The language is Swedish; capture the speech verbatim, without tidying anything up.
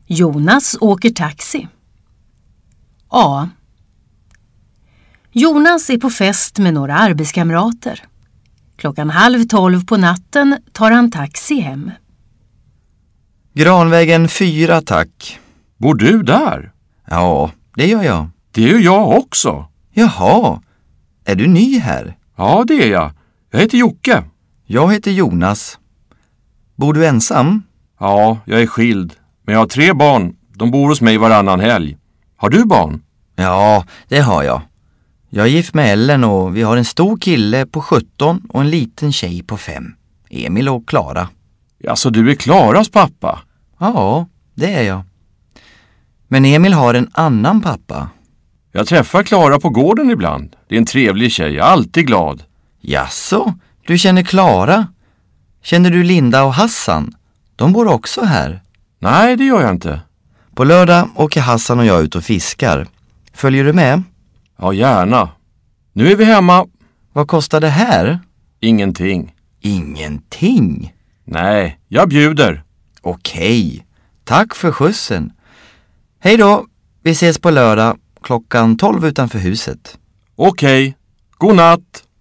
Jonas åker taxi. A. Jonas är på fest med några arbetskamrater. Klockan halv tolv på natten tar han taxi hem. Granvägen fyra, tack. Bor du där? Ja, det gör jag. Det är ju jag också. Jaha, är du ny här? Ja, det är jag. Jag heter Jocke. Jag heter Jonas. Bor du ensam? Ja, jag är skild. Men jag har tre barn. De bor hos mig varannan helg. Har du barn? Ja, det har jag. Jag är gift med Ellen och vi har en stor kille på sjutton och en liten tjej på fem. Emil och Klara. Alltså, du är Klaras pappa? Ja, det är jag. Men Emil har en annan pappa. Jag träffar Klara på gården ibland. Det är en trevlig tjej, alltid glad. Jaså, du känner Klara? Känner du Linda och Hassan? De bor också här. Nej, det gör jag inte. På lördag åker Hassan och jag ut och fiskar. Följer du med? Ja, gärna. Nu är vi hemma. Vad kostar det här? Ingenting. Ingenting? Nej, jag bjuder. Okej, tack för skjutsen. Hej då, vi ses på lördag klockan tolv utanför huset. Okej, god natt.